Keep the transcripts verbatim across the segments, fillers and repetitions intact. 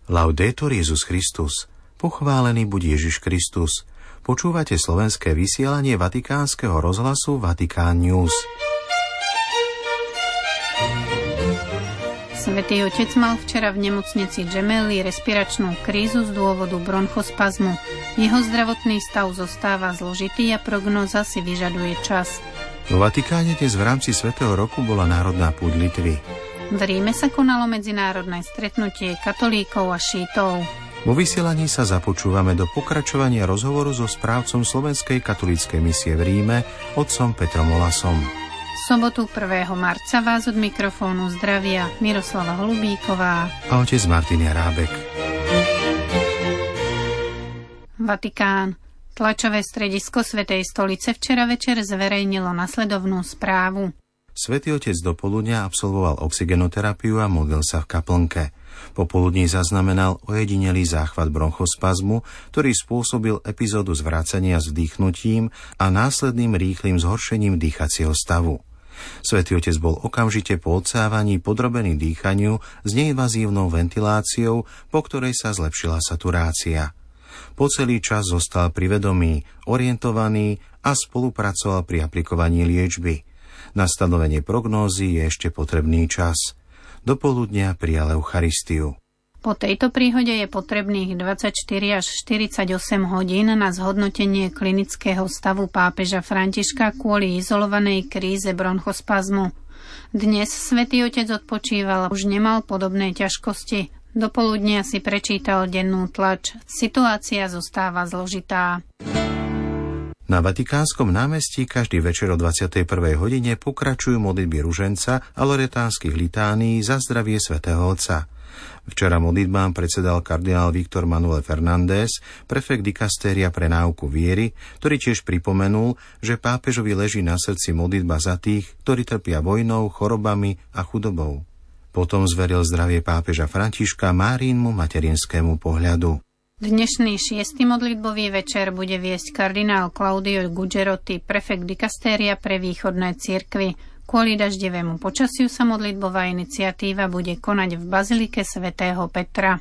Laudetur Jesus Christus. Pochválený buď Ježiš Kristus. Počúvate slovenské vysielanie Vatikánskeho rozhlasu Vatikán News. Svätý Otec mal včera v nemocnici Gemelli respiračnú krízu z dôvodu bronchospazmu. Jeho zdravotný stav zostáva zložitý a prognóza si vyžaduje čas. Vo Vatikáne dnes v rámci Svätého roku bola národná púť Litvy. V Ríme sa konalo medzinárodné stretnutie katolíkov a šítov. Vo vysielaní sa započúvame do pokračovania rozhovoru so správcom Slovenskej katolíckej misie v Ríme, otcom Petrom Olasom. V sobotu prvého marca vás od mikrofónu zdravia Miroslava Holubíková a otec Martin Jarábek. Vatikán. Tlačové stredisko Svätej stolice včera večer zverejnilo nasledovnú správu. Svätý Otec dopoludnia absolvoval oxygenoterapiu a modlil sa v kaplnke. Popoludní zaznamenal ojedinelý záchvat bronchospazmu, ktorý spôsobil epizódu zvrácania s vdýchnutím a následným rýchlym zhoršením dýchacieho stavu. Svätý Otec bol okamžite po odsávaní podrobený dýchaniu s neinvazívnou ventiláciou, po ktorej sa zlepšila saturácia. Po celý čas zostal pri vedomí, orientovaný a spolupracoval pri aplikovaní liečby. Na stanovenie prognózy je ešte potrebný čas. Do poludnia prijal Eucharistiu. Po tejto príhode je potrebných dvadsaťštyri až štyridsaťosem hodín na zhodnotenie klinického stavu pápeža Františka kvôli izolovanej kríze bronchospazmu. Dnes Svätý Otec odpočíval, už nemal podobné ťažkosti. Do poludnia si prečítal dennú tlač. Situácia zostáva zložitá. Na Vatikánskom námestí každý večer o dvadsiatej prvej hodine pokračujú modlitby ruženca a loretánskych litánií za zdravie svätého Otca. Včera modlitbám predsedal kardinál Víctor Manuel Fernández, prefekt dikastéria pre náuku viery, ktorý tiež pripomenul, že pápežovi leží na srdci modlitba za tých, ktorí trpia vojnou, chorobami a chudobou. Potom zveril zdravie pápeža Františka Márínmu materinskému pohľadu. Dnešný šiesty modlitbový večer bude viesť kardinál Claudio Gugerotti, prefekt dikastéria pre východné cirkvi. Kvôli daždivému počasiu sa modlitbová iniciatíva bude konať v bazilike svätého Petra.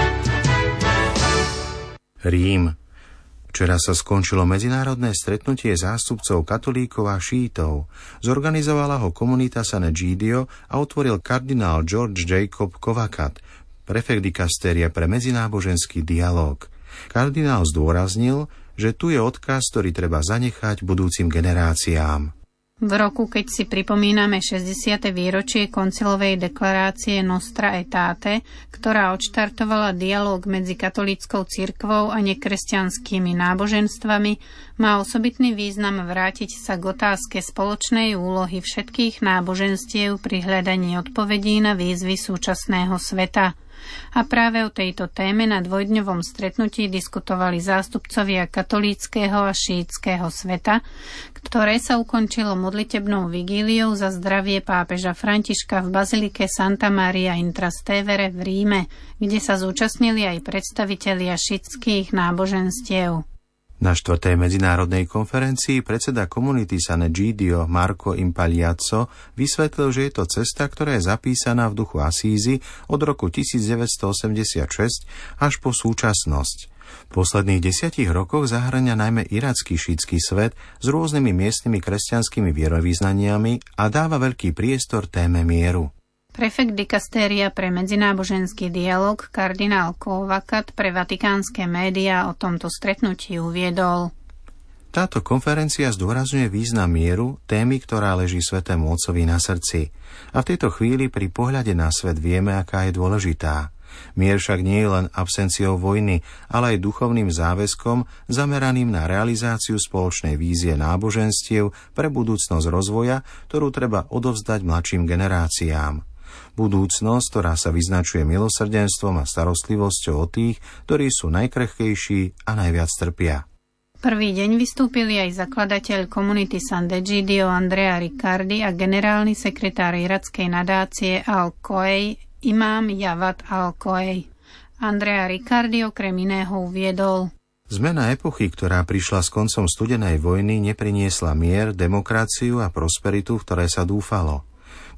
Rím. Včera sa skončilo medzinárodné stretnutie zástupcov katolíkov a šítov. Zorganizovala ho komunita San Egidio a otvoril kardinál George Jacob Kovakat, prefekt dikastéria pre medzináboženský dialóg. Kardinál zdôraznil, že tu je odkaz, ktorý treba zanechať budúcim generáciám. V roku, keď si pripomíname šesťdesiate výročie koncilovej deklarácie Nostra Aetate, ktorá odštartovala dialóg medzi katolíckou cirkvou a nekresťanskými náboženstvami, má osobitný význam vrátiť sa k otázke spoločnej úlohy všetkých náboženstiev pri hľadaní odpovedí na výzvy súčasného sveta. A práve o tejto téme na dvojdňovom stretnutí diskutovali zástupcovia katolíckeho a šíitskeho sveta, ktoré sa ukončilo modlitebnou vigíliou za zdravie pápeža Františka v bazilike Santa Maria in Trastevere v Ríme, kde sa zúčastnili aj predstavitelia šiitských náboženstiev. Na štvrtej medzinárodnej konferencii predseda komunity San Egidio Marco Impagliazzo vysvetlil, že je to cesta, ktorá je zapísaná v duchu Asízy od roku devätnásťstoosemdesiatšesť až po súčasnosť. V posledných desiatich rokoch zahŕňa najmä iracký šítsky svet s rôznymi miestnymi kresťanskými vierovyznaniami a dáva veľký priestor téme mieru. Prefekt dikastéria pre medzináboženský dialog kardinál Kovakat pre vatikánske médiá o tomto stretnutí uviedol. Táto konferencia zdôrazňuje význam mieru, témy, ktorá leží Svätému Otcovi na srdci. A v tejto chvíli pri pohľade na svet vieme, aká je dôležitá. Mier však nie je len absenciou vojny, ale aj duchovným záväzkom zameraným na realizáciu spoločnej vízie náboženstiev pre budúcnosť rozvoja, ktorú treba odovzdať mladším generáciám. Budúcnosť, ktorá sa vyznačuje milosrdenstvom a starostlivosťou o tých, ktorí sú najkrehkejší a najviac trpia. Prvý deň vystúpili aj zakladateľ komunity San Egidio Andrea Riccardi a generálny sekretár irackej nadácie Al-Koej, imám Javad Al-Koej. Andrea Riccardi okrem iného uviedol: Zmena epochy, ktorá prišla s koncom studenej vojny, nepriniesla mier, demokraciu a prosperitu, v ktoré sa dúfalo.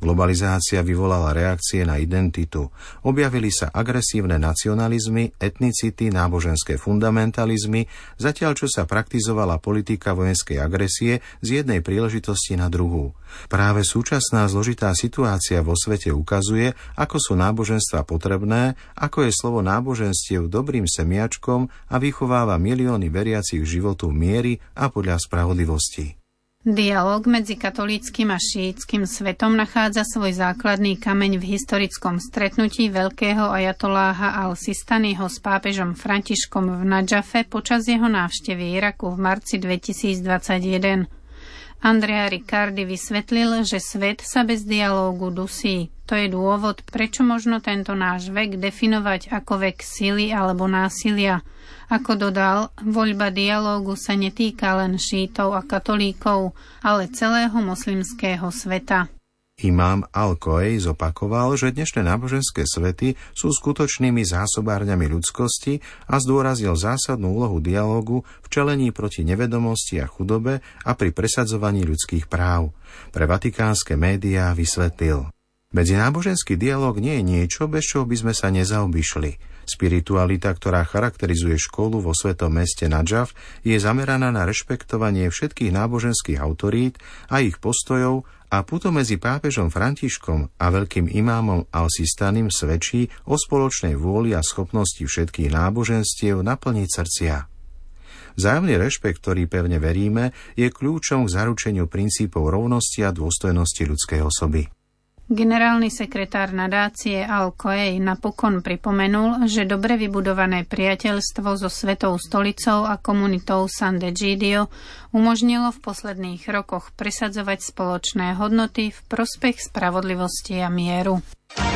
Globalizácia vyvolala reakcie na identitu. Objavili sa agresívne nacionalizmy, etnicity, náboženské fundamentalizmy, zatiaľ čo sa praktizovala politika vojenskej agresie z jednej príležitosti na druhú. Práve súčasná zložitá situácia vo svete ukazuje, ako sú náboženstvá potrebné, ako je slovo náboženstiev dobrým semiačkom a vychováva milióny veriacich životu miery a podľa spravodlivosti. Dialóg medzi katolíckym a šíitským svetom nachádza svoj základný kameň v historickom stretnutí veľkého ajatoláha al-Sistaniho s pápežom Františkom v Nadžafe počas jeho návštevy Iraku v marci dvetisícdvadsaťjeden. Andrea Riccardi vysvetlil, že svet sa bez dialógu dusí. To je dôvod, prečo možno tento náš vek definovať ako vek sily alebo násilia. Ako dodal, voľba dialógu sa netýka len šítov a katolíkov, ale celého moslimského sveta. Imám Al-Koej zopakoval, že dnešné náboženské svety sú skutočnými zásobárňami ľudskosti a zdôraznil zásadnú úlohu dialógu v čelení proti nevedomosti a chudobe a pri presadzovaní ľudských práv. Pre vatikánske médiá vysvetlil: medzináboženský dialóg nie je niečo, bez čoho by sme sa nezaobišli. Spiritualita, ktorá charakterizuje školu vo svetom meste Nadžaf, je zameraná na rešpektovanie všetkých náboženských autorít a ich postojov a puto medzi pápežom Františkom a veľkým imámom al-Sistanim svedčí o spoločnej vôli a schopnosti všetkých náboženstiev naplniť srdcia. Vzájomný rešpekt, ktorý pevne veríme, je kľúčom k zaručeniu princípov rovnosti a dôstojnosti ľudskej osoby. Generálny sekretár nadácie Al-Koej napokon pripomenul, že dobre vybudované priateľstvo so Svetou stolicou a komunitou San D'Egidio umožnilo v posledných rokoch presadzovať spoločné hodnoty v prospech spravodlivosti a mieru.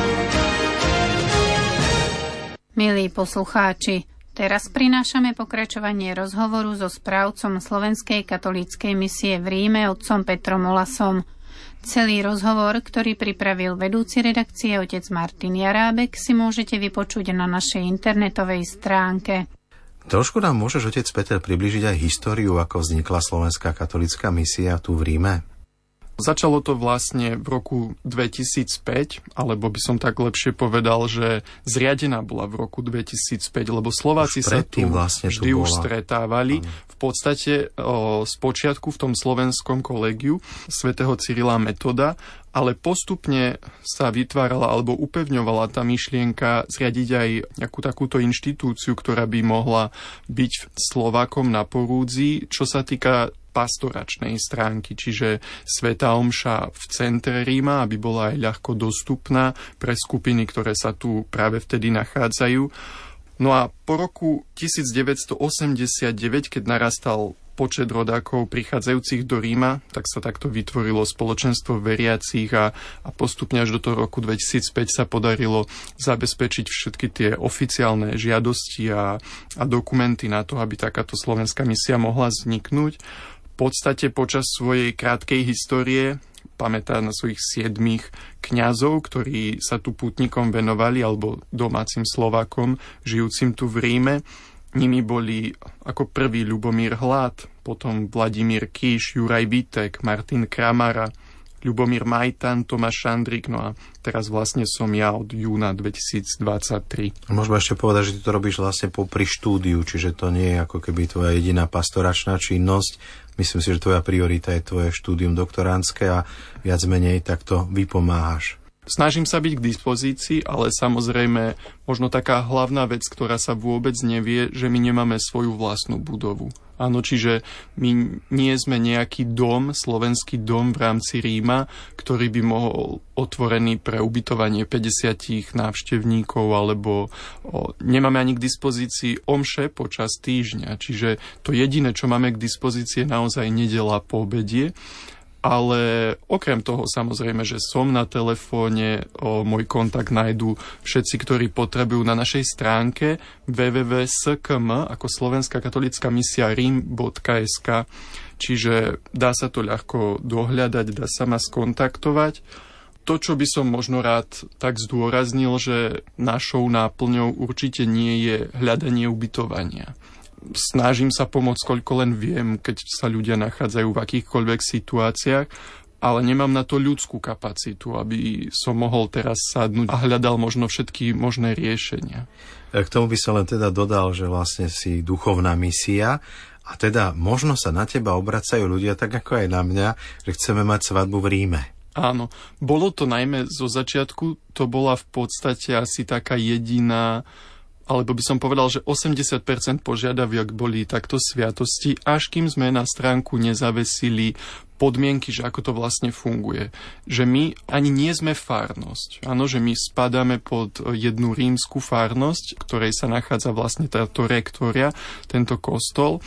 Milí poslucháči, teraz prinášame pokračovanie rozhovoru so správcom Slovenskej katolíckej misie v Ríme otcom Petrom Olasom. Celý rozhovor, ktorý pripravil vedúci redakcie otec Martin Jarábek, si môžete vypočuť na našej internetovej stránke. Trošku nám môžeš, otec Peter, približiť aj históriu, ako vznikla Slovenská katolícka misia tu v Ríme? Začalo to vlastne v roku dvetisícpäť, alebo by som tak lepšie povedal, že zriadená bola v roku dvetisícpäť, lebo Slováci sa tu vlastne vždy tu už stretávali. V podstate o, spočiatku v tom slovenskom kolegiu svätého Cyrila Metoda, ale postupne sa vytvárala alebo upevňovala tá myšlienka zriadiť aj nejakú takúto inštitúciu, ktorá by mohla byť Slovákom na porúdzi, čo sa týka pastoračnej stránky, čiže svätá omša v centre Ríma, aby bola aj ľahko dostupná pre skupiny, ktoré sa tu práve vtedy nachádzajú. No a po roku devätnásťstoosemdesiatdeväť, keď narastal počet rodákov prichádzajúcich do Ríma, tak sa takto vytvorilo spoločenstvo veriacich a, a postupne až do toho roku dvetisícpäť sa podarilo zabezpečiť všetky tie oficiálne žiadosti a, a dokumenty na to, aby takáto slovenská misia mohla vzniknúť. V podstate počas svojej krátkej histórie pamätá na svojich siedmých kňazov, ktorí sa tu pútnikom venovali, alebo domácim Slovákom, žijúcim tu v Ríme. Nimi boli ako prvý Ľubomír Hlad, potom Vladimír Kíš, Juraj Vitek, Martin Kramara, Ľubomír Majtan, Tomáš Šandrík, no a teraz vlastne som ja od júna dvetisícdvadsaťtri. Môžeme ešte povedať, že ty to robíš vlastne popri štúdiu, čiže to nie je ako keby tvoja jediná pastoračná činnosť. Myslím si, že tvoja priorita je tvoje štúdium doktorandské a viac menej takto vypomáhaš. Snažím sa byť k dispozícii, ale samozrejme možno taká hlavná vec, ktorá sa vôbec nevie, že my nemáme svoju vlastnú budovu. Áno, čiže my nie sme nejaký dom, slovenský dom v rámci Ríma, ktorý by mohol otvorený pre ubytovanie päťdesiat návštevníkov, alebo o, nemáme ani k dispozícii omše počas týždňa. Čiže to jediné, čo máme k dispozícii, je naozaj nedeľa po obede. Ale okrem toho samozrejme, že som na telefóne, o môj kontakt nájdú všetci, ktorí potrebujú na našej stránke w w w bodka s k m ako Slovenská katolícka misia rim bodka es ka, čiže dá sa to ľahko dohľadať, dá sa ma skontaktovať. To, čo by som možno rád tak zdôraznil, že našou náplňou určite nie je hľadanie ubytovania. Snažím sa pomôcť, koľko len viem, keď sa ľudia nachádzajú v akýchkoľvek situáciách. ale nemám na to ľudskú kapacitu, aby som mohol teraz sadnúť a hľadal možno všetky možné riešenia. K tomu by som len teda dodal, že vlastne si duchovná misia a teda možno sa na teba obracajú ľudia, tak ako aj na mňa, že chceme mať svadbu v Ríme. Áno, bolo to najmä zo začiatku, to bola v podstate asi taká jediná, alebo by som povedal, že osemdesiat percent požiadaviek boli takto sviatosti, až kým sme na stránku nezavesili podmienky, že ako to vlastne funguje. Že my ani nie sme farnosť. Áno, že my spadáme pod jednu rímsku farnosť, ktorej sa nachádza vlastne táto rektória, tento kostol.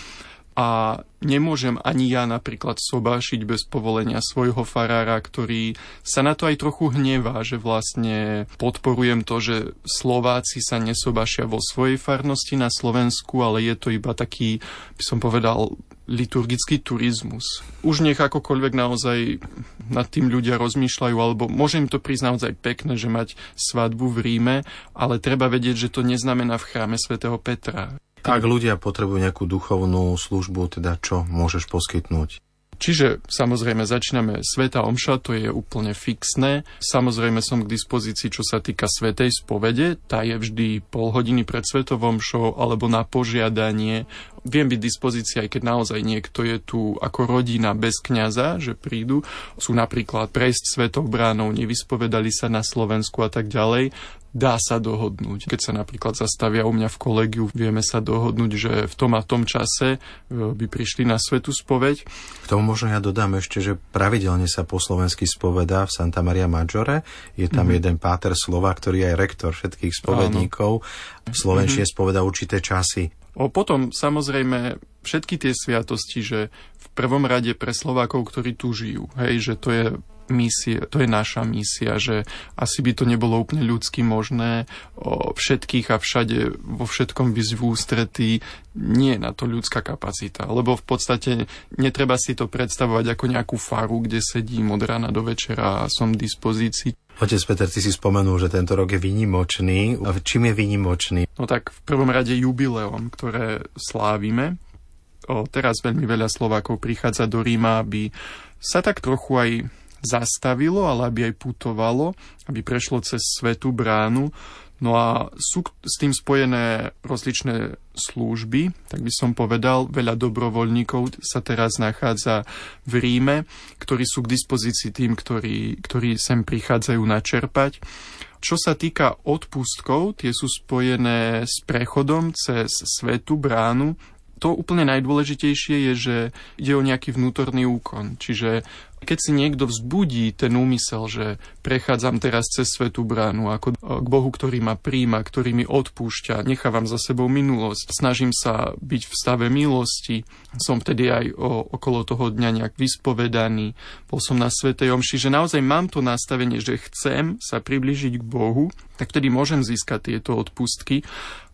A nemôžem ani ja napríklad sobášiť bez povolenia svojho farára, ktorý sa na to aj trochu hnevá, že vlastne podporujem to, že Slováci sa nesobášia vo svojej farnosti na Slovensku, ale je to iba taký, by som povedal, liturgický turizmus. Už nech akokoľvek naozaj nad tým ľudia rozmýšľajú, alebo môžem to prísť naozaj pekné, že mať svadbu v Ríme, ale treba vedieť, že to neznamená v chráme svätého Petra. Ak ľudia potrebujú nejakú duchovnú službu, teda čo môžeš poskytnúť? Čiže samozrejme začíname svätá omša, to je úplne fixné. Samozrejme som k dispozícii, čo sa týka svätej spovede, tá je vždy pol hodiny pred svätou omšou alebo na požiadanie. Viem byť v dispozícii, aj keď naozaj niekto je tu ako rodina bez kňaza, že prídu, sú napríklad prejsť svätou bránou, nevyspovedali sa na Slovensku a tak ďalej. Dá sa dohodnúť. Keď sa napríklad zastavia u mňa v kolegiu, vieme sa dohodnúť, že v tom a tom čase by prišli na svätú spoveď. K tomu možno ja dodám ešte, že pravidelne sa po slovensky spovedá v Santa Maria Maggiore. Je tam mm-hmm. jeden páter Slova, ktorý je aj rektor všetkých spovedníkov. V slovenčine mm-hmm. spovedá určité časy. O potom samozrejme všetky tie sviatosti, že v prvom rade pre Slovákov, ktorí tu žijú, hej, že to je misia, to je naša misia, že asi by to nebolo úplne ľudsky možné o všetkých a všade vo všetkom výsť v ústretí, nie je na to ľudská kapacita, lebo v podstate netreba si to predstavovať ako nejakú faru, kde sedím od rána do večera a som v dispozícii. Otec Peter, ty si spomenul, že tento rok je výnimočný. A čím je výnimočný? No tak v prvom rade jubileum, ktoré slávime. O, teraz veľmi veľa Slovákov prichádza do Ríma, aby sa tak trochu aj zastavilo, ale aby aj putovalo, aby prešlo cez Svätú bránu. No a sú s tým spojené rozličné služby, tak by som povedal, veľa dobrovoľníkov sa teraz nachádza v Ríme, ktorí sú k dispozícii tým, ktorí, ktorí sem prichádzajú načerpať. Čo sa týka odpustkov, tie sú spojené s prechodom cez Svätú bránu. To úplne najdôležitejšie je, že ide o nejaký vnútorný úkon. Čiže keď si niekto vzbudí ten úmysel, že prechádzam teraz cez Svätú bránu ako k Bohu, ktorý ma prijíma, ktorý mi odpúšťa, nechávam za sebou minulosť, snažím sa byť v stave milosti, som vtedy aj o, okolo toho dňa nejak vyspovedaný, bol som na svätej omši, že naozaj mám to nastavenie, že chcem sa priblížiť k Bohu, tak vtedy môžem získať tieto odpustky,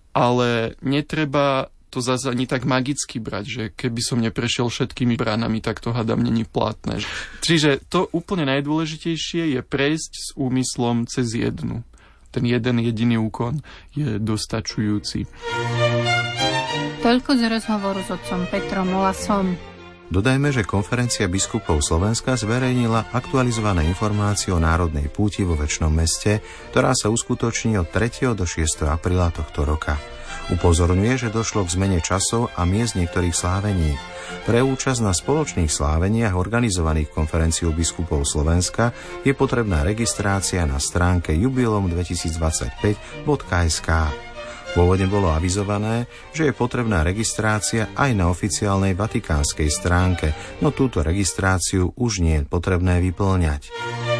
ale netreba to zase ani tak magicky brať, že keby som neprešiel všetkými bránami, tak to hádam není platné. Čiže to úplne najdôležitejšie je prejsť s úmyslom cez jednu. Ten jeden jediný úkon je dostačujúci. Toľko z rozhovoru s otcom Petrom Olasom. Dodajme, že konferencia biskupov Slovenska zverejnila aktualizované informácie o národnej púti vo Večnom meste, ktorá sa uskutoční od tretieho do šiesteho apríla tohto roka. Upozorňuje, že došlo k zmene časov a miest niektorých slávení. Pre účasť na spoločných sláveniach organizovaných konferenciou biskupov Slovenska je potrebná registrácia na stránke jubileum dvetisícdvadsaťpäť bodka es ká. Pôvodne bolo avizované, že je potrebná registrácia aj na oficiálnej vatikánskej stránke, no túto registráciu už nie je potrebné vyplňať.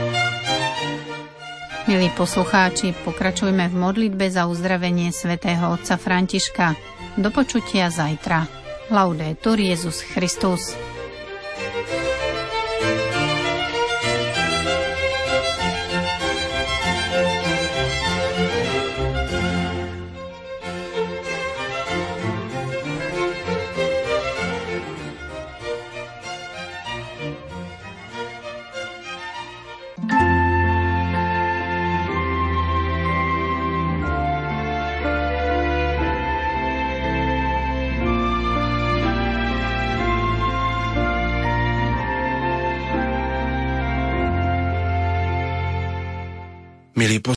Milí poslucháči, pokračujme v modlitbe za uzdravenie svätého otca Františka. Do počutia zajtra. Laudetur Jesus Christus. Milí